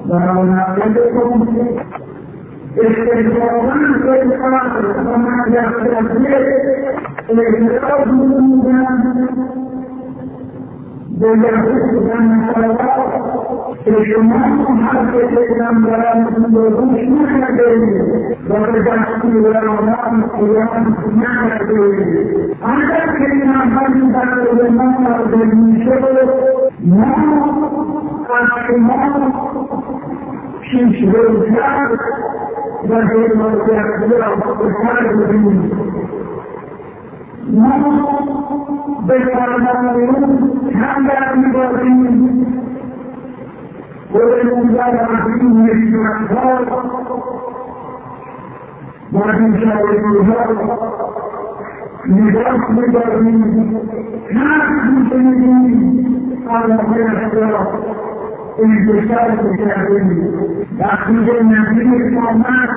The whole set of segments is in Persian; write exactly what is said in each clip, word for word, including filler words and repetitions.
ونعلمكم استجابا للقرآن وما يختلف الإعراض بالعكس عن الصلوات الجمعة حتى الإسلام ولا يكونوش محددين ورجعت إلى رمضان قيام محددين عندك الإمام حسن بعد الإمام من شغل ما الإمام في شغل الشعب وهي المرجع والحال منه ما بالمرمون هذا المبارين والمبارين للمعصار ومن شاء المبارك نظام مبارين ناس مسلمين على غير حضارة الانتشار الكافرين لكن النبي الصالح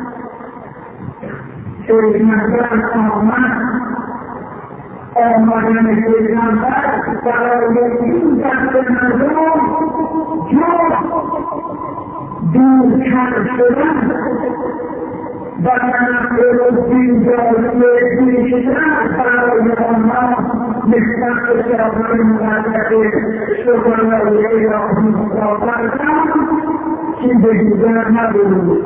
في مكان الصالح ومن الإسلام فعلى الذين تحت المظلوم جوع دون كان السلام بنا الدين جاء شجاع فعلى الله مستقبل شرطين مغادرين شكرا له إليه رحمه الله تعالى شبه جدا نبوه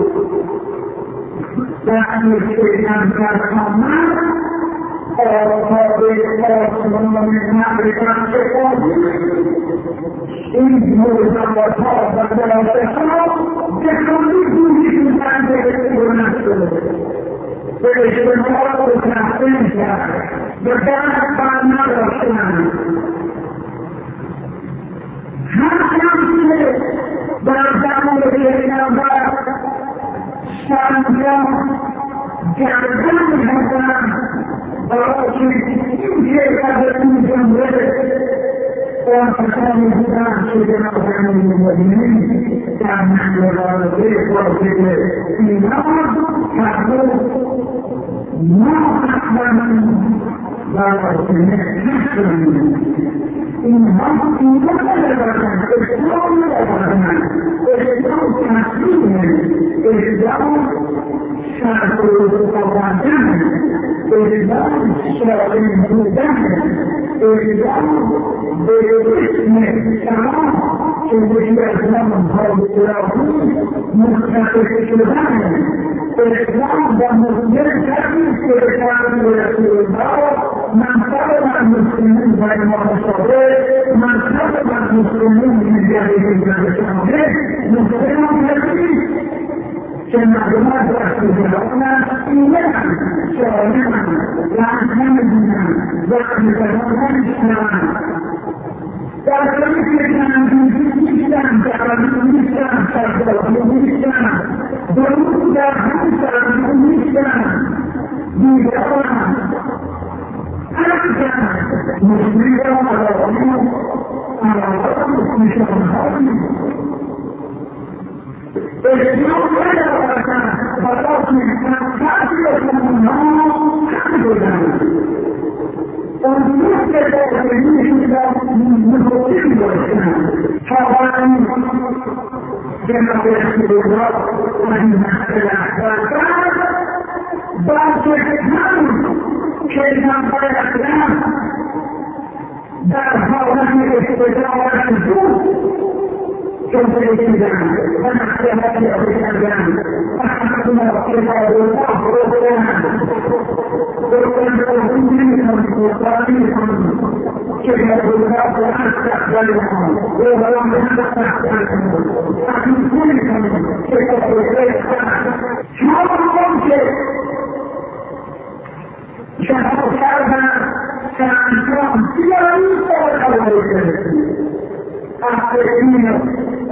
لأن الإسلام كان حمام ولكن يمكن أن يكون جمهوري وكان يجب سيدنا محمد المدينين كان نحن الرئيس وكذا في نظر كان ما أحلم لا يمكن إن هم في مكان الإسلام والإسلام الإسلام تحسين الإسلام شاكر القرآن الإسلام شاكر الهدى الإسلام باسم السلام الإسلام هو الإسلام مستقر الإسلام الإسلام ده مصدر كامل في الإسلام ورسول الله من طلب المسلمين بين الصديق من طلب المسلمين من جانب الإسلام مسلم يكفي كمعلومات رسولنا إيمان شرعنا وعهدنا وعهدنا الإسلام تعلمت الإسلام الإسلام تعلمت الإسلام تعلمت الإسلام ضرورة تعلمت الإسلام بدعوة أرجع مسلمة على الأمور على الأمر مش الحرب اليوم كذا وكذا فقط من كافية من النار الحمد لله ونحن كذلك من مخطئ والإسلام فوالي كما يحمل الله ومن الأحباب بعض الإسلام كيف قال الإسلام دعها ونحن استجابة الجود كيف الإسلام ونحن هذه الإسلام أحدنا وقفا الله ورسولنا ورسولنا وقاليهم كيف الله ونستقبلهم وهو من نستقبلهم لكن كلهم كيف الإسلام شعور ممكن شهر شعبنا كان سياري فوق أخرين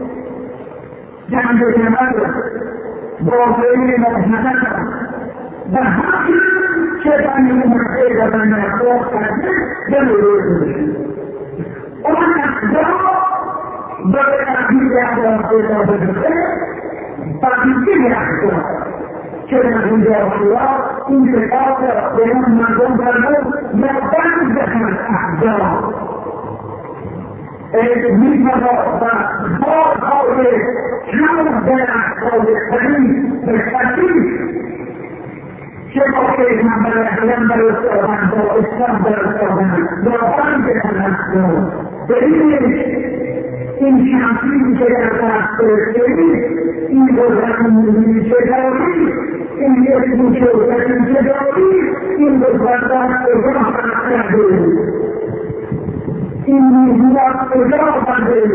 جنب جمال بوضعين مهنكا بحاكي شيطان المحيطة من الأخوة جميل وأنا أخذ بدأ أخذ على الأخوة بالخير فأخذ أخذ كما عند الله إن الآخر بينما جنب الموت يبان ذكر الأحجار مثل بعض قوله era صادقترین بهترین چه با پیغمبر اکرم برساندن با اسلام برساندن با بانک هستن ببینید این شمسی که در دست دارید این بزرگی که دارید این یکی شوزنی که دارید این بزرگان کجا فرق این نیزیات کجا بنده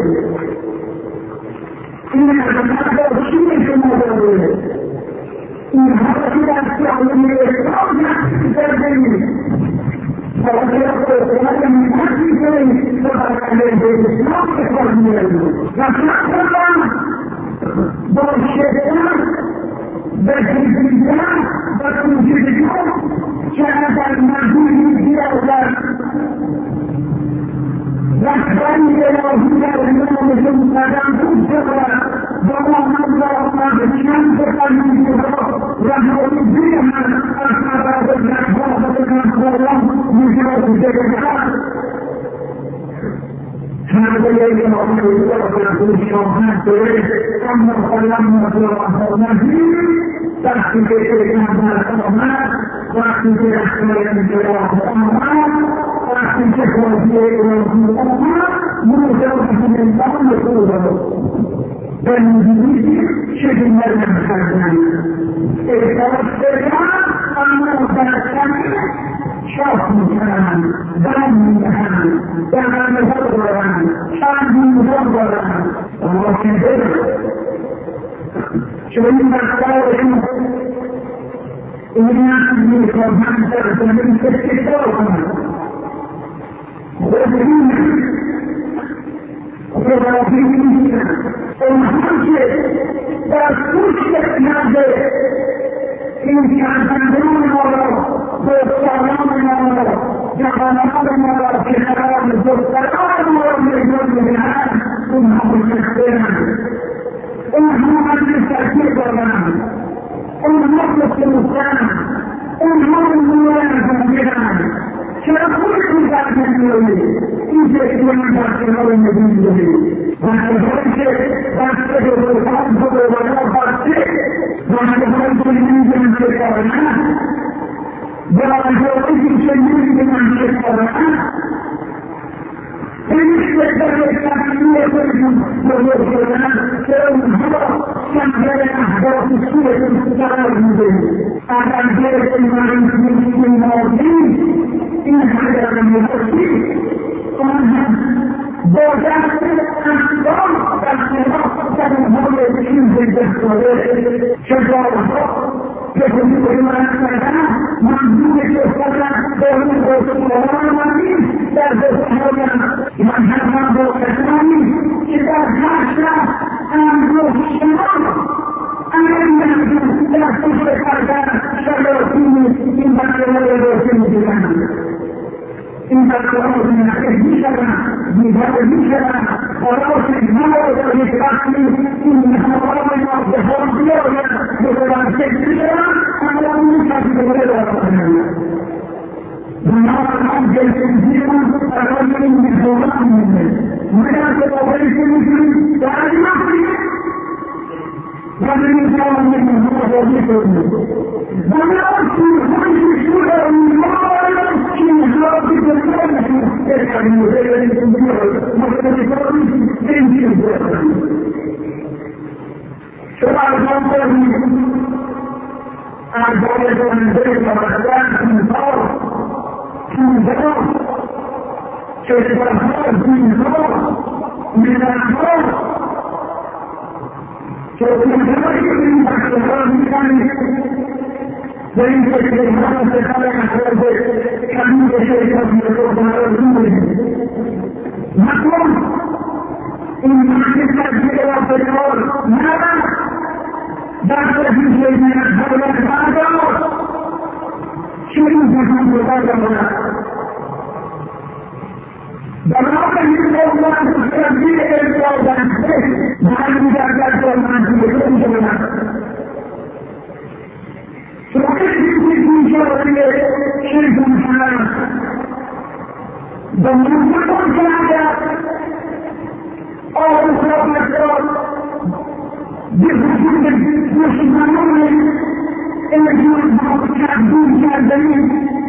این حضرت داشتیم شما دارید این حضرتی در سیاهی اسلام نفسی کردید فاضل قرآن نفسی کنید فقط به اسلام بخواه میارید نفسی کنم با شدن بزرگیدن و کنجدگان که در مجموعی بیاورد رهبری الهی در نامشون قدم بود شود و محمد را مغشن بکنید و رهبری بیرمن از عباد رهبا و بکنخوران نجات جگرد هذا يجب أن يكون في شوهان تريد أن نقلم وتوحد تحت بيتك هذا الأمر تحت بيتك الأمر تحت بيتك الأمر مرتبط من بعض الأمور بالمجلس شكل مرمى خزان التوسل أنه تنسل شرط مكان دم مكان دم مفضلا شعب مفضلا الله كبير شوين بختارهم الناس اللي كمان ترسل من تسكتوهم وذلين وذلين المحجة تسكت نازل إن كان تنظرون الله والسلام الله جعلنا الله في حرام والسلام والمجنون بالعالم ثم بالتخبير انهم من التأكيد والغنام انهم مخلص المسلم انهم المولان فمجران شرفوا كل ذات النبي إذا كان ذات النبي وهذا الشيء ذات الرسول ولا ذات وهذا الرسول من الكرامة وهذا الرسول من الكرامة بالنسبة للتعليم والوصولات كان هو كان بين أحداث السورة المستقرة أعلم ذلك المعلومين الماضين إن هذا المفسر قال بوجات الأخبار تحت كان هو يتكلم بالدكتوراه شجاعة يقول لما أنا معلومة الصلاة بين الرسول والمؤمنين لا تسمعون من هذا الكلام إذا خشى أن يحشر أن لا تشرك هذا شرطين إن كان يرسل بلاد إن كان من الشرع بهذا الشرع ورأس الموت والإسلام إنها رأي الظهور بيوم بغير الشرع أنا من كاتب الغير ونرى العبد الكثير الرجل من حوالي ولا تتوقيت المسلم تعالي مصري ومن كان من هو وظيفه ولا أصل خمس شهور من مال في هذه الدولة يسعى المغير للجمهور مختلفات بين شرع الجمهور أعزائي من بيت ومحلات من طار من ذكر كيف الخير من نور من النور كيف الخير من الخير من كان وإن كيف الخير في خلق الخير كان يشيء من الخير نقول إن حدث الجيرة في النور ماذا دخل في شيء من الخير هذا شريك من هذا بلغة الله تستبدل الإرادة بعد مجرد المعنى بالإنجاز فكيف في شرعية شرك حرام بمجرد الإرادة أو إطلاق الإرادة بخصوص مسلمانان الذين يعبدون كالبنين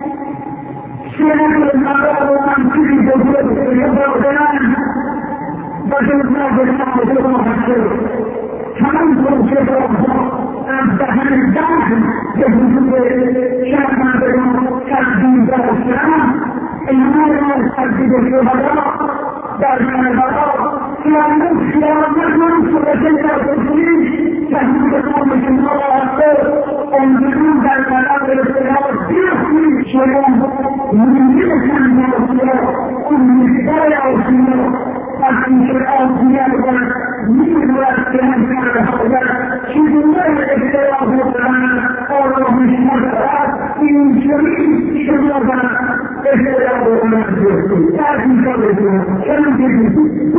سيرة المرأة ومن كل دولة يبقى بيان بجد ما بيان وجوه حسير فمنظر كيف أن تهل الداخل يجب شرما بيان كالدين دار السلام المرأة الحديد الشهداء دارنا البراء يا نفس يا رب سورة التسليم تهديد قوم الله أكبر انظروا ذلك الأمر السلام بيخلي شرام من ذلك المرأة كل الداية والسلام أن شرعات زيادة من الواسطين من الحوزات شيء الله الإبتلاء والسلام أولا من المرأة إن شريك شرعات الإبتلاء والسلام لكن كذلك كلام جديد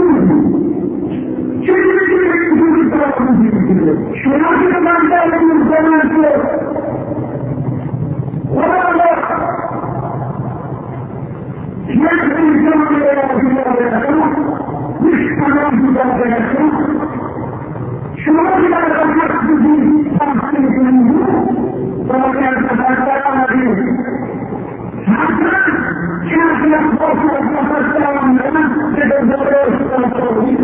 شنو ما عندنا من زمان ولا لا يجب الزمن الى الله مش كلام بلا شنو ما عندنا من زمان ولا كان تفاعل به حتى كان يخطط ويتفاعل معنا بدرجات التوحيد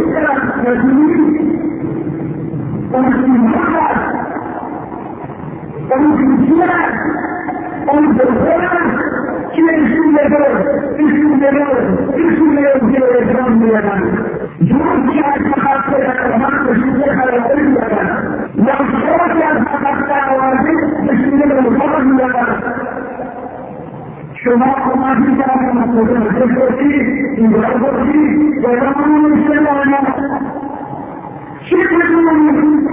ومن الحق ومن الجهاد ومن الغرام كلا يسوي يدور يسوي يدور يسوي يدور يدرم يدان جهود جهاد مخاطر الأرهام تشوفها على كل يدان وصورة جهاد مخاطر الأرهام تشوفها على كل يدان شما ما في جهاد مخاطر الأرهام يدرم يدرم يدرم شيء يقولون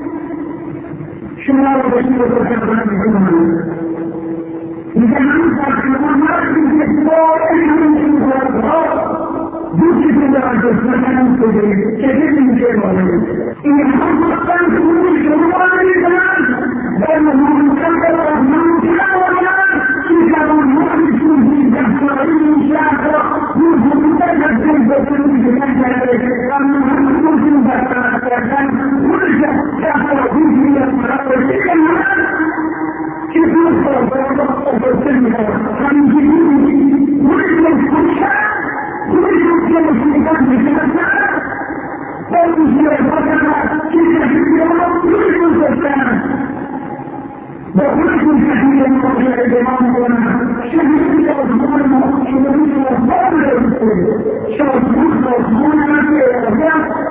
شما ربنا يقولون منهم إذا أنت كمان ما تقدر تقول إنهم يقولون دوشي كذا جسمنا كذي كذي من شيء ولا إن هم كانوا يقولون شما يقولون بأنهم كانوا من كذا ولا كانوا ما يقولون جسمنا إن شاء الله يقولون كذا كذا كذا كذا أنهم dan bekerja dalam dunia peradaban kita berdoa bersama kami ini mereka berusaha mereka berusaha bersama dan kita berdoa kita berdoa bersama bahwa kita yang berada di mana syahid kita bersama syahid kita bersama syahid kita bersama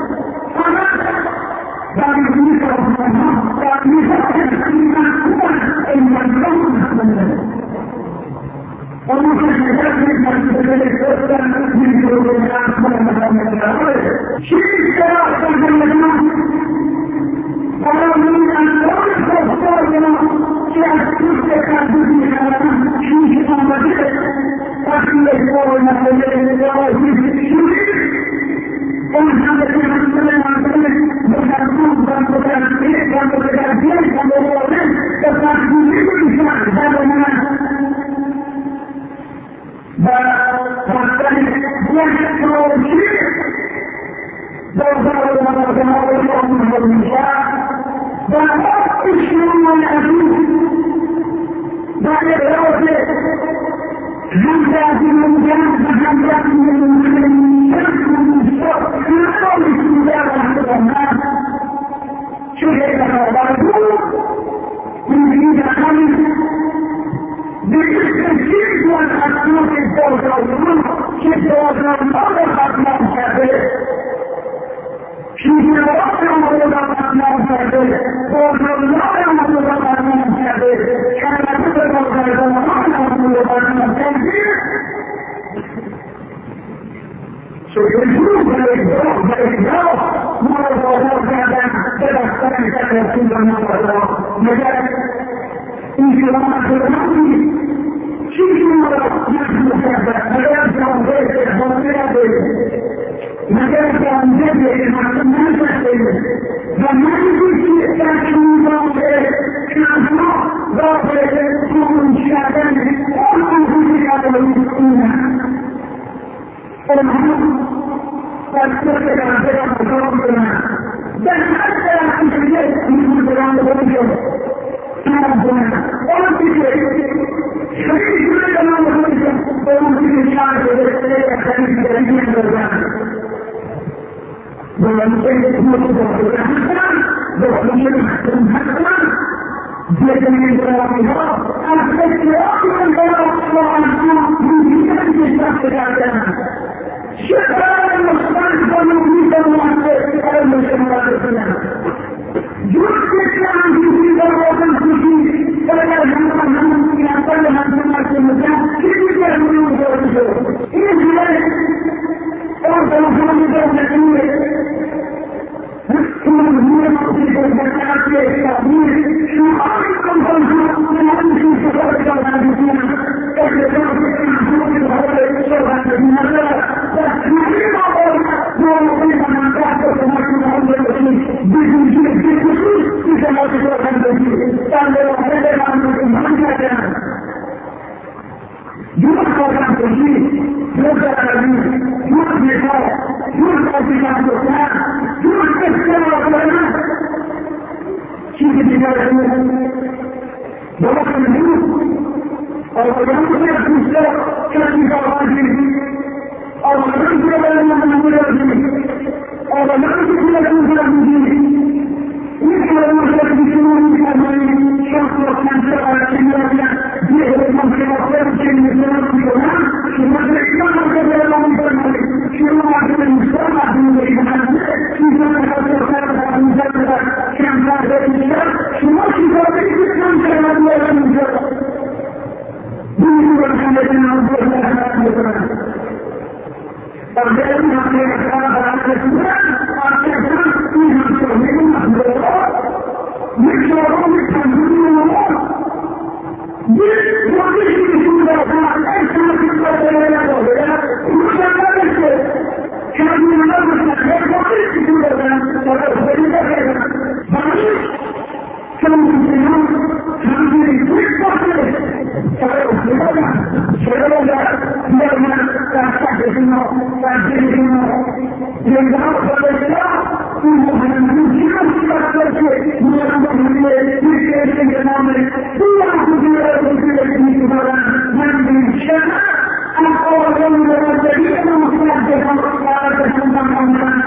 dan kita bersama dan kita bersama in النوم وممكن يجب أن يكون من جهود الناس شيء كراهة الجنة ولو من أن يرفض شيء يستكاد به شيء أمامك وفي يقول مثل ومن الذين يقولون عن ذلك بخارجون ومتكلمين ومتكلمين ومتكلمين وتعبدين الإسلام هذا ما ومختلف يحصل الشيء وظهر وظهر الأمر والنساء وأخذ الشيء والعزيز بعد الرأس همزات المجان وهمزات المسلمين في قول السوداء وحده الناس شهد الله من جديد خمس بالتسجيل والأسلوب الدولة والمنطق شهد الله الأطلاق شهد شهد الله الأطلاق شهد وقال الله الأطلاق شهد كان يقول الله سيجوز الإجراء بالإجراء مرة الله بعد كذا سنة كذا يكون الله مجال إن شاء الله في شيء مرة نحن كذا مجال كان ذلك مجال مجال كان ذلك ما نسأل فما يقول شيء كان الله كان الله ذلك كل شيء والمهم فالسرق على ذلك الضرب بل حتى عند dari dari yang berbeda. Dalam semua kebenaran, dalam kebenaran, dia dengan Allah, aspek yang dalam Quran itu bisa terjadi. Siapa yang mesti menunjukkan aspek yang berbeda. Justru yang dilakukan suci, karena zaman yang pada masa masa ini tidak menunjukkan itu. Ini jelas. Orang dalam hal ini kemudian kita berkata kami semua orang yang sudah berjalan di sini kerana kita sudah berjalan di mana dan kita mau menangkap semua orang ini di sini di sini kita mau berjalan di sini dan kita akan menangkap juga orang ini juga lagi juga kita juga kita juga juga kita Şimdi dinleyelim. Babasının bunu Allah'ın kutuna kutsa kendini kavgaydı. Allah'ın kutuna kutsa Allah'ın kutuna kutsa İlk yolumuzda düşünüyoruz ki şanslı kendisi kimlerle bir mantıklar kendisine tutuyorlar. Şunları İslam'da verilenler şunları Müslüman dinleyiciler sizlere katılırlar müzakere kendiler verirler. Şunlar sizlere İslam kendilerine bu ülkelerin Allah'ın hayatlarına Allah'ın hayatlarına hayatlarına arkadaşlar İslam sorunun bir sorun kendini bir profesyonel düşünceler en sağlıklı şeyler oluyor. Müşteriler ise kendilerine mesela profesyonel düşünceler sonra verirler. Bana kendini kendini bir bakıyor. Sonra okuyorlar. Söylerler. Diğerler karşılaştırma, karşılaştırma. Yeniden söylerler. Muhammad'ın kitabı Muhammad'ın bir şeyin genelde Allah'ın kudretini kullanan bir şey. Allah'ın kudretini kullanan Allah'ın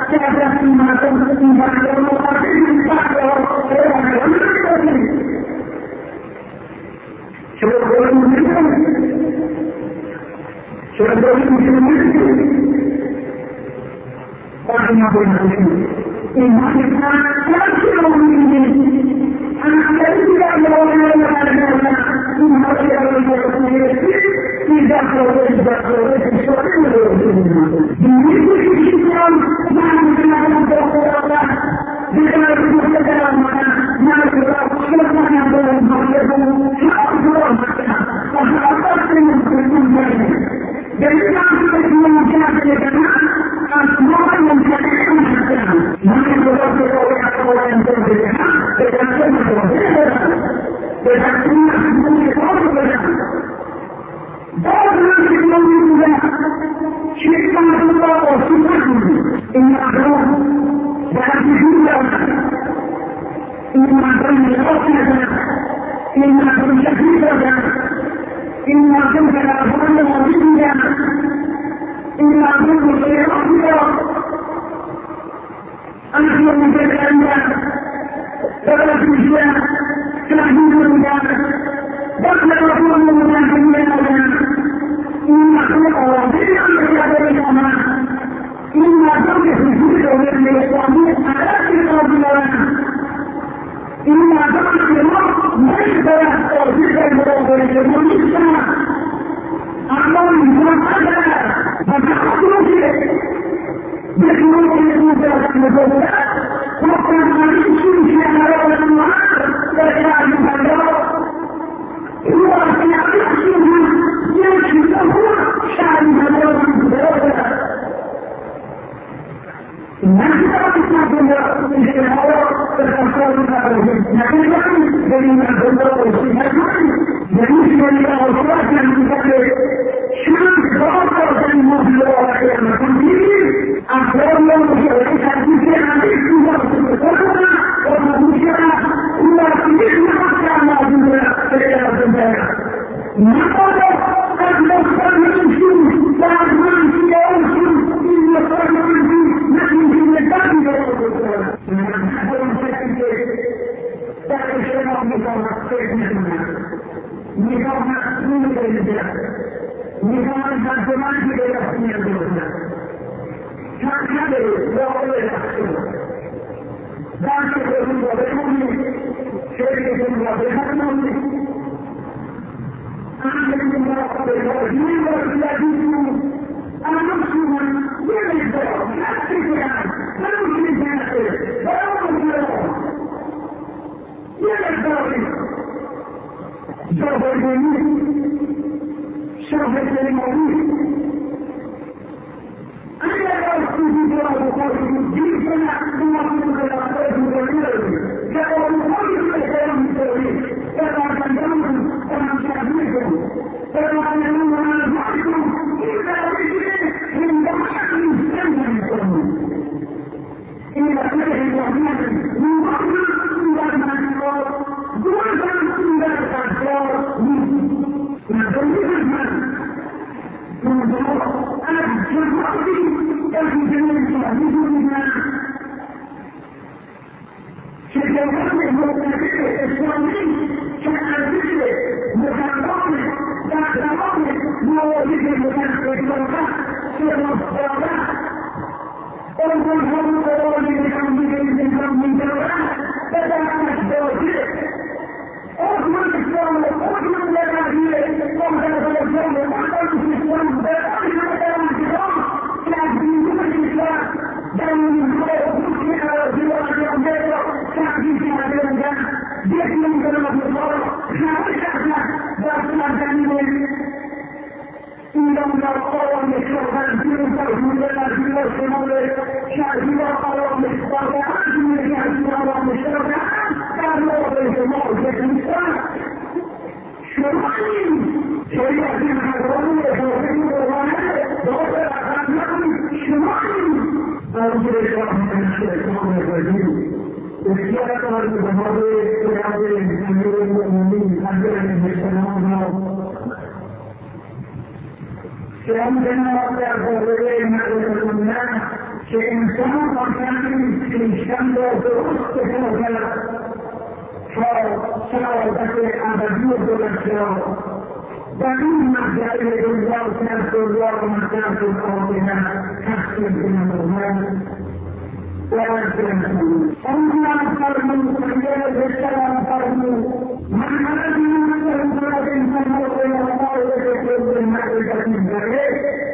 نگاه میکنم فکر میکنم نگاه مسئول بگیرم نگاه ترجمانی که به میاد بکنم چند نده واقعی رفتم درک خودم را بکنید شرکتون را بکنید آنکه را بکنید را بکنید أنا مسلم من الزواج نفس الكلام ما ممكن الجنة ولا ممكن الزواج يا الزواج زواج الجميل شرف المولود أنا لا أقصد زواج القاسم جيل سنة ثم أقصد الأقاسم الجميل كأو المولد الكلام التوحيد كما تنظرون كما تشاهدون كما تعلمون أن المحكم إلا من دمشق يستنزل القانون إلى فقه الرحمن من قبل إلى المنصور جوزا إلى الأسرار من ذلك الرحمن من ذلك أنا شرط أرضي يأتي جميع الشهيد منها شكرا لله الإسلامي شكرا لله مكان ذات الأمر مواجد المكان الإسلامي شكرا لله أول هم قراري بحمد الإسلام من دولة بدأ الزواجه أكمل الإسلام أكمل الأهلية وهذا الإسلام وحضر الإسلام بدأ الإسلام تعزيز الإسلام دائما هو مسلم زواج أمريكا تعزيز هذا الإسلام بيت من كلمة الله نعيش احنا بأسنا جميل إنهم يرقوا مشروعا دين فرحون لنا في الوصول شاهدوا قالوا مشروعا عزم يحسوا مشروعا كانوا بيتمار في الإسلام شرعين شريعة الحرام وشرعين ورانا وقال أخذناهم شرعين أرجو الإسلام من الشيطان الرجيم اختيار الجمهور قيادة أمير المؤمنين عليه السلام كأننا تعتبرين الأمة كإنسان وكان في الشمس ودرست فوقها فصارت أبدية الأشياء دليل مجال الله كانت الله مكان الأرضنا تحسب من الله أما فرموا سيئة السلام فرموا من الذي يمثل ذلك فهو الله يجب المعرفة الزرية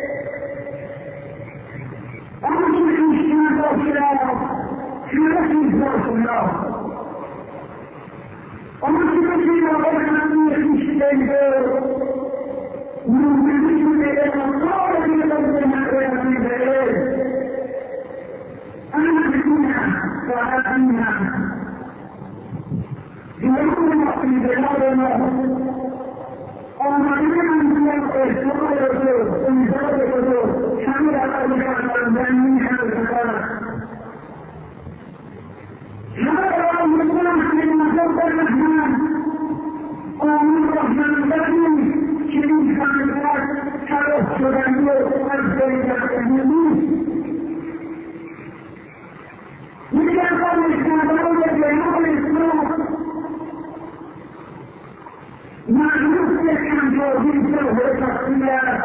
أمسك الشيء والسلام في نفس الله أمسك الشيء والسلام في الشيء من بالنسبة إلى الله يجب المعرفة الزرية أنا بكنا وأنا يقول في بلادنا أما من يقول يقول إن ذلك حمل أولئك الأربعين هذا الكلام هذا يقول من مصدر الرحمن ومن الرحمن الذي شريك الناس هذا السودانية الذي يعلمون إذا كان الإسلام يجمع الإسلام مع نفسك عن توحيد الشخصية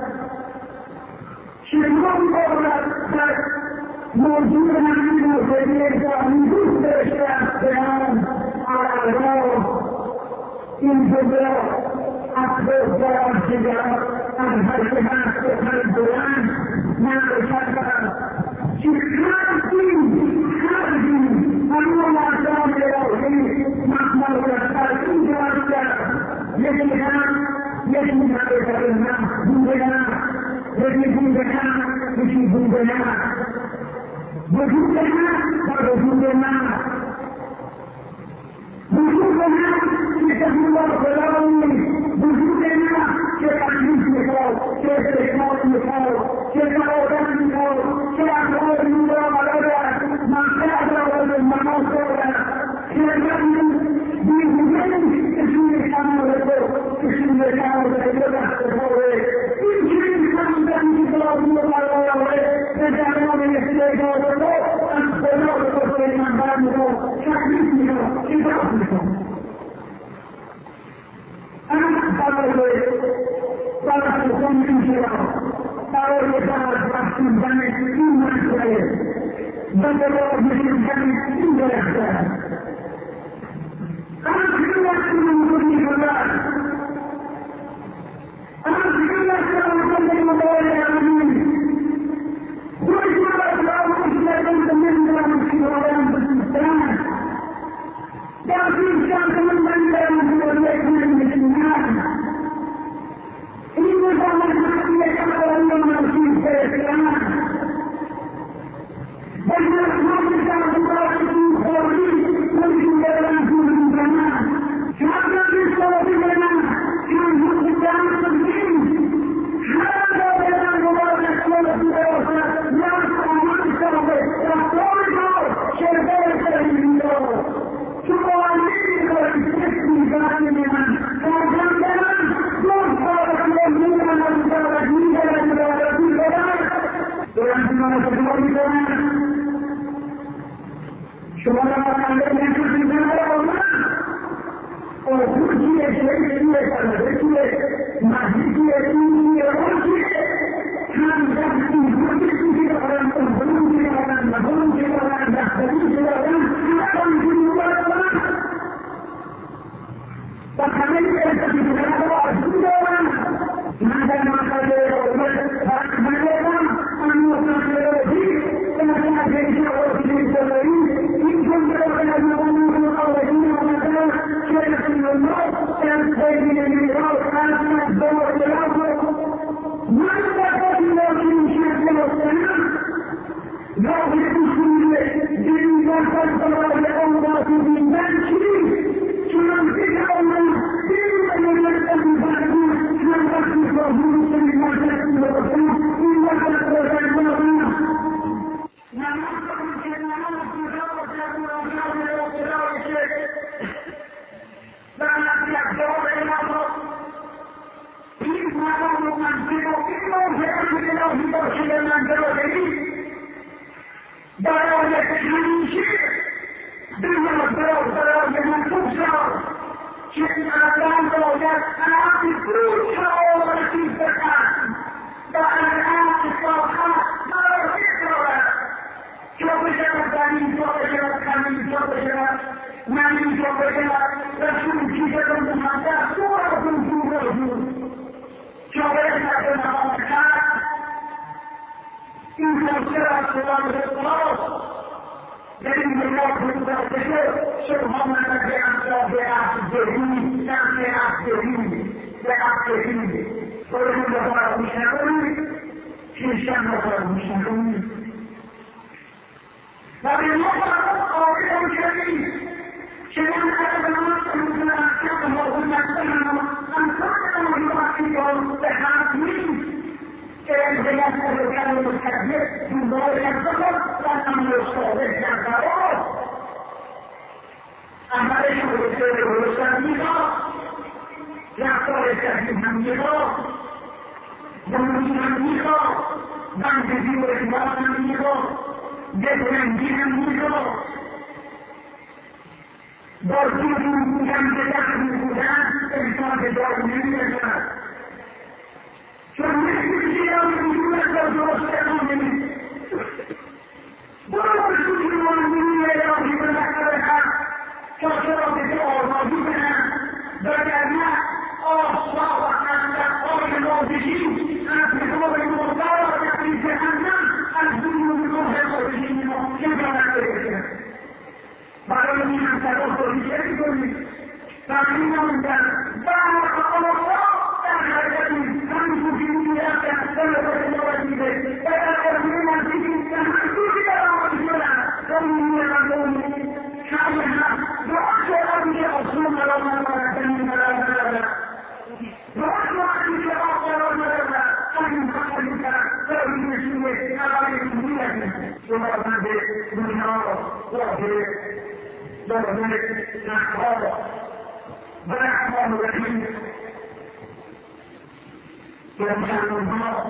شيطان قولك موجود عنه سبيل من كل أشياء السلام على الله انتظار أكبر الشجاع أنهرها أكبر الدوان مع الشجاع شكرا فيه أنه لا أسلام لله محمد رسالة إنجازة يجبها يجب عليك الناس بودنا يجب بودنا يجب بودنا وجودنا ووجودنا وجودنا يجب الله بلاوي وجودنا كتعليم مثال كاستثمار مثال كتعاون مثال كأعمال مداولة ما كان المناصر كأنه بوجود اسم الحمد اسم الحمد لله يمكن أن تكون الله تجعلون يحتاجون الله أن تنظروا في المنبر تحديثنا إضافة دارد رفتون زنه این مسئله و برای میشن این درخته اما چیزی نکنیم کنی بودن اما چیزی نکنیم کنی بودن خوش بودن راوش نکنیم کنیم کنیم کنیم بسیستان در پیشان کنیم کنیم کنیم کنیم این نظام حقیقی کاملا مرسوم اسلام بلکه اسلام کاملا خوری ممکن دارن کنیم زمان شاید بیشتری زمان چون حقیقت سنگین هر دارن دوباره اسلام دارد یا سامان شده رفتار دار شده سرین دار چون آنی داری سختی داری من کارجان دارن دور دارد دارد دارد میدارد دارد میدارد دارن شما را میدارن شما را مانده نکنید دارد او خوشیه شیعیه سرده مهدیه اینیه روشیه هم دستی خوشیه دارن اونجوری دارن مهونجی دارن دستگیری دارن هم جوری دارن و همه ارتبی دارن و ارزو دارن مادر مقاله اومد حق مدارن اما مقاله روشی اما مقاله روشی دارن این جمعه دارن مقاله مقاله مقاله شرح الموت تنسيب الميراث أنت الدور الأول من بقي لكن شرح السلام لا يكون جميعا فالصلاة لأوضاع من منشي شنان تجعلنا إلا من يرتب بعدين شنان تخلص وجود سلم وجهة الرسول إلا تقوى الله برای همیشه دنیا برای برای من بگذار که این الان باید عقل فروش را رسید بکن و الان اصلاحات برای دارد که بشود در اینجا بشود همینجا بشود من اینجا بشود رسول چیزم مهندس دور از اون دور از اون که باید نفر نمام کرد این توصیه از سلام اصلاح در این ملاک بودن بشه سبحان الله به امثال به عبدهی نه به عبدهی به عبدهی فرمون دفار میشنونی چیشن دفار میشنونی و به ما آقایان کردیم که من از نماز کنم که موضوع نکنم انسان موضوعاتی به حق نیست که باید بودن مستقبل دنبال نکنم و امر صادق نکنم عملش رو به درستن میخواد رفتار صحیح هم میخواد زمانی هم میخواد بندگی و اجبار هم میخواد دلرنگی هم میخواد با جوری بودن به دخل بودن انسان به دار نمیرسد چون نمیشه یا وجود را درست کنیم برای وجود رو نمیشه یا وجود را تا چرا به آزادی کنن وگرنه آسا و اندرهای نازشی از نگاه مردار و تقریب جهنم از دون نگاه نازشی ما چه دارد بگذارد برای این انتراز رو ریشه کنید تقریب نموندن بعد آسا در حرکتی همون بودی رفتن در راه نوازیده و در قرمه نزدیکی که همونی در آمازی کنن قومی قومی شاید هم دعا شدن که اصول مرا مرا دنی مرا مرا دعا شدن که آقا مرا همین خواهی کنن قومی نشونه نوازی کنید شما بنده دنیا واقع دارده نخواه و رحمان و رحیم مسلمان‌ها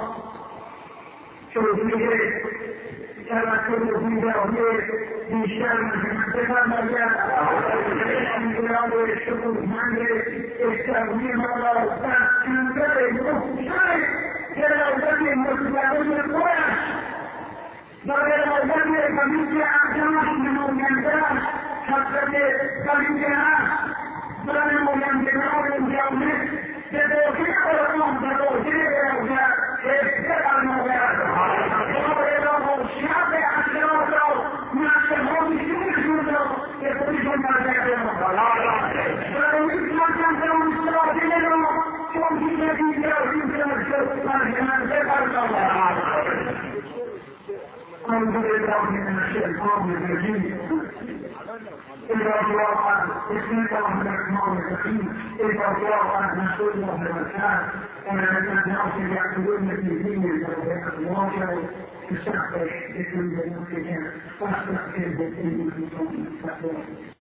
توضیح توکل دیداری بیشتر بفرماید انقلاب شکوهمند اسلامی ما را در اندر محکم era el investigador de fuera, donde la de familia llama memorialidad, hasta que familia para memorialidad en Yaunet, que te ofrece la compra, te ofrece la compra, es que la novela. Sobre los siete hacia otro, más que movimiento, que por eso no le hacemos palabra. Pero el mismo campeón solo dinero, con dinero y dinero, para que no se parta. أنظر إلى من الشيطان الرجيم إذا الله عن بسم الله الرحمن الرحيم إذا الله عن رسول الله المكان ومن الناس يعبدون في دين الله تستحقر بكل المسلمين واستحقر بالدين المسلمين